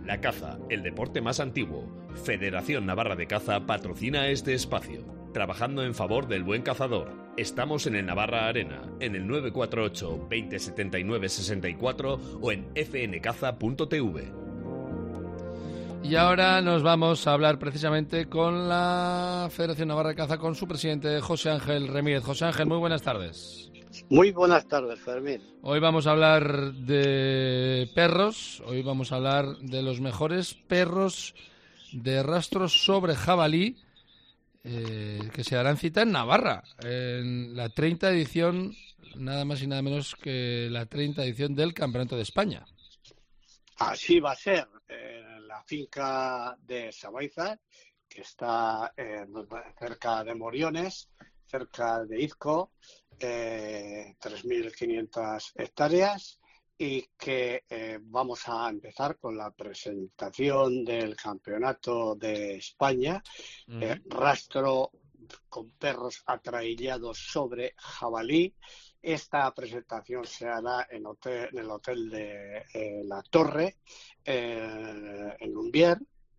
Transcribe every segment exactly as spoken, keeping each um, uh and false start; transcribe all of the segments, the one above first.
La caza, el deporte más antiguo. Federación Navarra de Caza patrocina este espacio. Trabajando en favor del buen cazador. Estamos en el Navarra Arena, en el nueve cuatro ocho, veinte setenta y nueve sesenta y cuatro o en f n caza punto t v. Y ahora nos vamos a hablar precisamente con la Federación Navarra de Caza, con su presidente José Ángel Remírez. José Ángel, muy buenas tardes. Muy buenas tardes, Fermín. Hoy vamos a hablar de perros, hoy vamos a hablar de los mejores perros de rastros sobre jabalí, eh, que se darán cita en Navarra, en la treinta edición, nada más y nada menos que la treinta edición del Campeonato de España. Así va a ser, en la finca de Sabaiza, que está eh, cerca de Moriones, cerca de Izco, eh, tres mil quinientas hectáreas, y que eh, vamos a empezar con la presentación del Campeonato de España, uh-huh. eh, rastro con perros atraillados sobre jabalí. Esta presentación se hará en, hotel, en el hotel de eh, La Torre, eh, en Lumbier.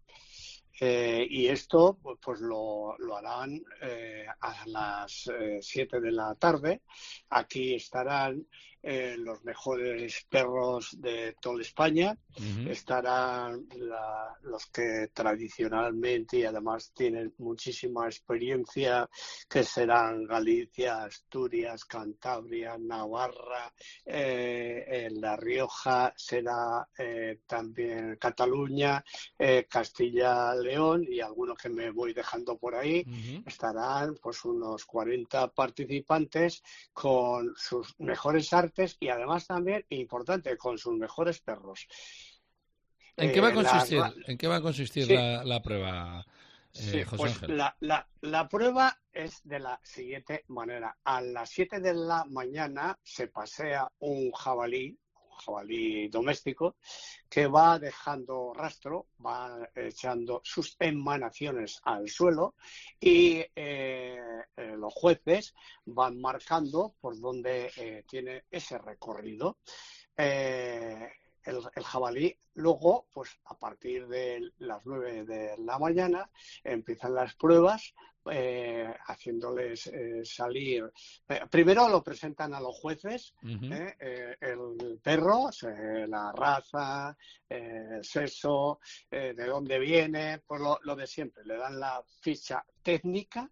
Eh, y esto pues lo, lo harán eh, a las eh, siete de la tarde. Aquí estarán eh, los mejores perros de toda España. Uh-huh. Estarán la, los que tradicionalmente y además tienen muchísima experiencia, que serán Galicia, Asturias, Cantabria, Navarra, eh, en La Rioja será eh, también Cataluña, eh, Castilla, León, y algunos que me voy dejando por ahí. Uh-huh. Estarán pues unos cuarenta participantes con sus mejores artes y además también, importante, con sus mejores perros. ¿En eh, qué va a consistir, la, ¿en qué va a consistir sí, la, la prueba, eh, sí, José pues Ángel? La, la, la prueba es de la siguiente manera. A las siete de la mañana se pasea un jabalí, jabalí doméstico, que va dejando rastro, va echando sus emanaciones al suelo y eh, eh, los jueces van marcando por donde eh, tiene ese recorrido. Eh, el, el jabalí luego, pues a partir de las nueve de la mañana, empiezan las pruebas. Eh, haciéndoles eh, salir. Eh, primero lo presentan a los jueces, uh-huh. eh, eh, el perro, eh, la raza, eh, el sexo, eh, de dónde viene, pues lo, lo de siempre. Le dan la ficha técnica.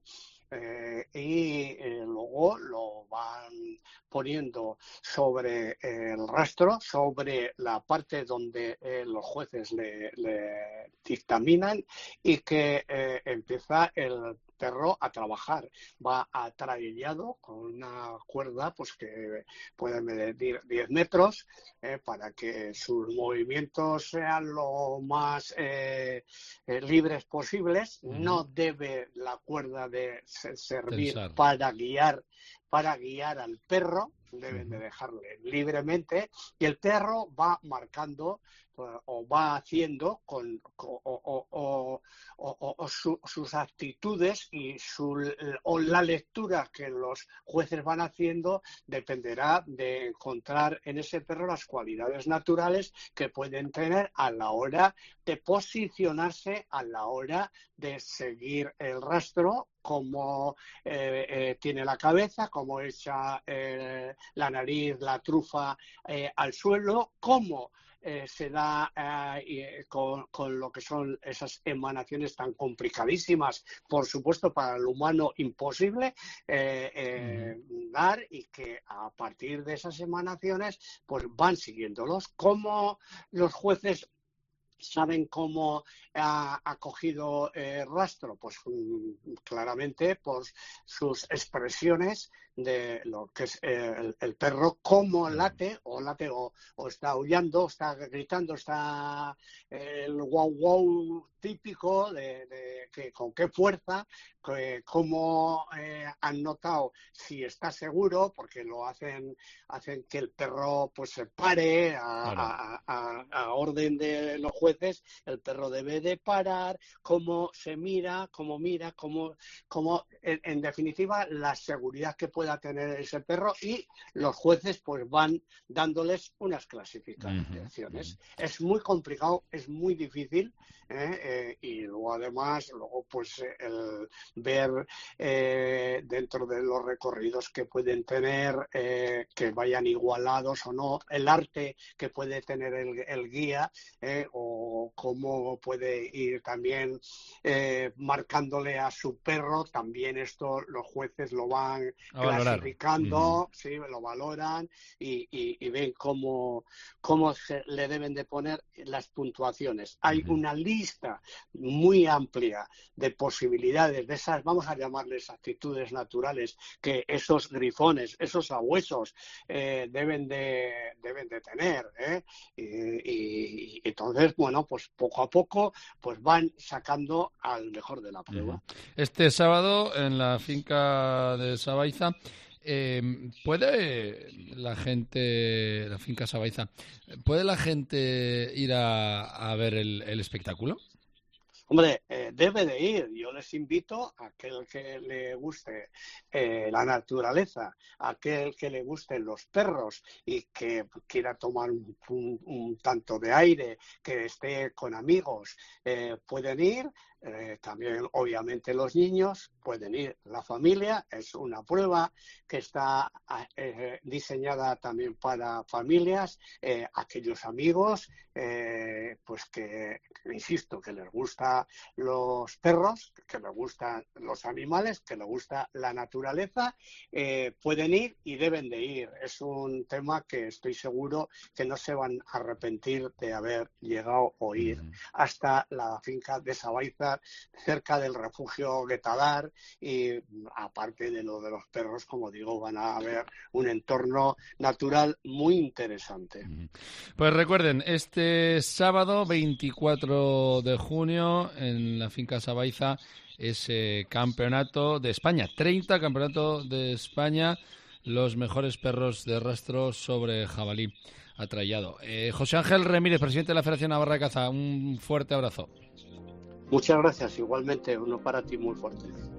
Eh, y eh, luego lo van poniendo sobre eh, el rastro, sobre la parte donde eh, los jueces le, le dictaminan, y que eh, empieza el perro a trabajar. Va atraillado con una cuerda pues que puede medir diez metros eh, para que sus movimientos sean lo más eh, eh, libres posibles. Uh-huh. No debe la cuerda de servir Pensar. para guiar para guiar al perro, deben uh-huh. de dejarle libremente, y el perro va marcando o va haciendo con, con o, o, o, o, o su, sus actitudes, y su, o la lectura que los jueces van haciendo dependerá de encontrar en ese perro las cualidades naturales que pueden tener a la hora de posicionarse, a la hora de seguir el rastro, cómo eh, eh, tiene la cabeza, cómo echa eh, la nariz, la trufa eh, al suelo, cómo Eh, se da eh, con, con lo que son esas emanaciones tan complicadísimas, por supuesto para el humano imposible eh, eh, uh-huh. dar, y que a partir de esas emanaciones pues van siguiéndolos. Como los jueces saben cómo ha, ha cogido eh, rastro, pues um, claramente por sus expresiones de lo que es eh, el, el perro, cómo late o late o, o está aullando, está gritando, está eh, el wow wow típico de, de que con qué fuerza, que, cómo eh, han notado si está seguro, porque lo hacen hacen que el perro pues se pare a, claro. a, a, a orden de los jueces. El perro debe de parar, cómo se mira, cómo mira, cómo, cómo en, en definitiva la seguridad que pueda pueda tener ese perro, y los jueces pues van dándoles unas clasificaciones. Uh-huh. Es muy complicado, es muy difícil, ¿eh? Eh, y luego además, luego pues el ver eh, dentro de los recorridos que pueden tener, eh, que vayan igualados o no, el arte que puede tener el, el guía, eh, o cómo puede ir también eh, marcándole a su perro, también esto los jueces lo van a clasificando, valorar. Uh-huh. Sí, lo valoran y, y, y ven cómo, cómo se le deben de poner las puntuaciones. Hay uh-huh. una lista muy amplia de posibilidades, de esas, vamos a llamarles actitudes naturales, que esos grifones, esos sabuesos eh, deben de deben de tener, ¿eh? y, y, y entonces, bueno, pues poco a poco pues van sacando al mejor de la prueba. Este sábado en la finca de Sabaiza, eh, ¿puede la gente, la finca Sabaiza, puede la gente ir a, a ver el, el espectáculo? Hombre, eh, debe de ir. Yo les invito a aquel que le guste eh, la naturaleza, a aquel que le gusten los perros y que quiera tomar un, un, un tanto de aire, que esté con amigos, eh, pueden ir. Eh, también, obviamente, los niños pueden ir. La familia es una prueba que está eh, diseñada también para familias, eh, aquellos amigos, eh, pues que, insisto, que les gustan los perros, que les gustan los animales, que les gusta la naturaleza, eh, pueden ir y deben de ir. Es un tema que estoy seguro que no se van a arrepentir de haber llegado o ir uh-huh. hasta la finca de Sabaiza, cerca del refugio Guetadar, y aparte de lo de los perros, como digo, van a ver un entorno natural muy interesante. Pues recuerden, este sábado veinticuatro de junio en la finca Sabaiza ese campeonato de España, treinta campeonato de España, los mejores perros de rastro sobre jabalí atrayado. Eh, José Ángel Remírez, presidente de la Federación Navarra de Caza, un fuerte abrazo. Muchas gracias, igualmente, uno para ti muy fuerte.